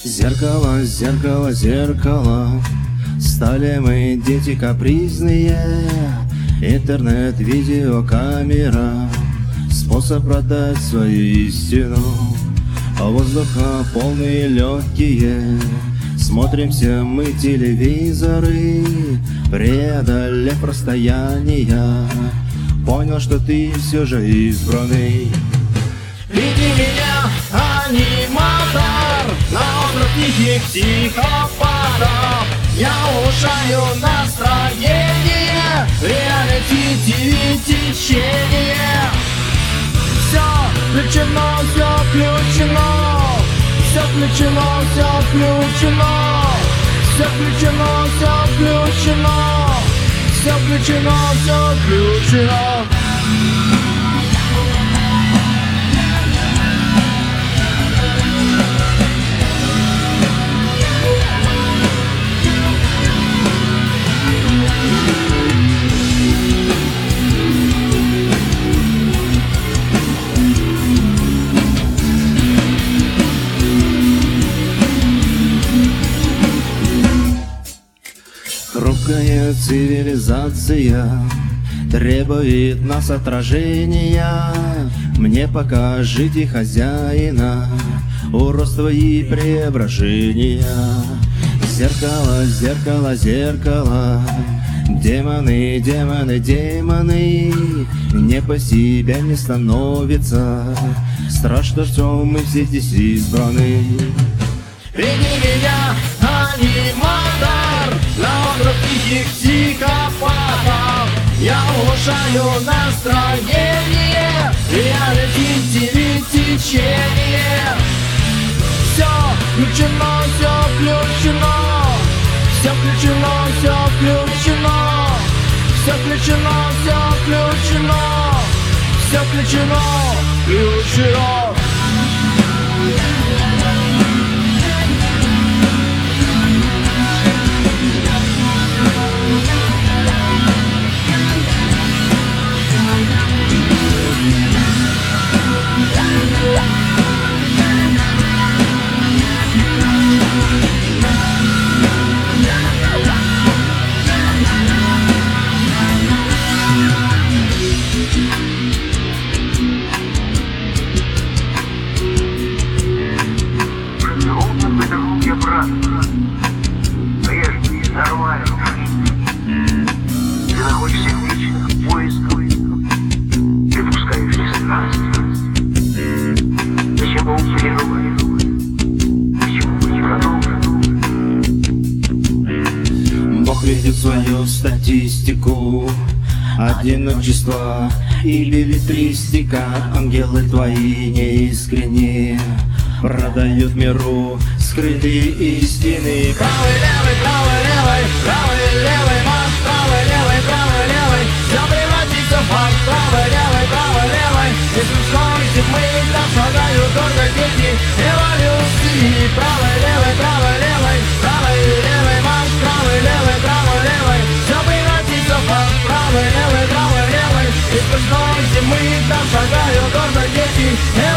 Зеркало, зеркало, зеркало, стали мы дети капризные. Интернет, видеокамера, способ продать свою истину. Воздуха полные легкие, смотримся мы телевизоры. Преодолев расстояния, понял, что ты все же избранный. Види меня, аниматор, на остров тихих психопатов. Я улучшаю настроение, реалити ТВ течение. Все включено, все включено, все включено, все включено, все включено, все включено, все включено, все включено. Хрупкая цивилизация требует нас отражения. Мне покажите хозяина, уродство и преображения. Зеркало, зеркало, зеркало, демоны, демоны, демоны. Не по себе не становится, страшно, что мы все здесь избраны. Види меня, аниматор, на остров тихих психопатов. Я улучшаю настроение, реалити ТВ течение. Все включено, все включено, все включено, все включено, все включено, все включено, все включено, включено. Нормально. Ты находишься вечно в поисках. Ты пускаешь страсть. Зачем бы уфлировать? Почему бы не продолжить? Бог видит свою статистику, одиночество и билетристика. Ангелы твои неискренние продают миру скрытые истины. Правый, левый, правый, левый, правый, левый, марш, правый, левый, все превратится в факт. Правый, левый, из мужской тьмы там шагают только дети эволюции. Правый, левый, марш, правый, левый, все превратится в факт. Правый, левый, из мужской тьмы там шагают только дети эволюции.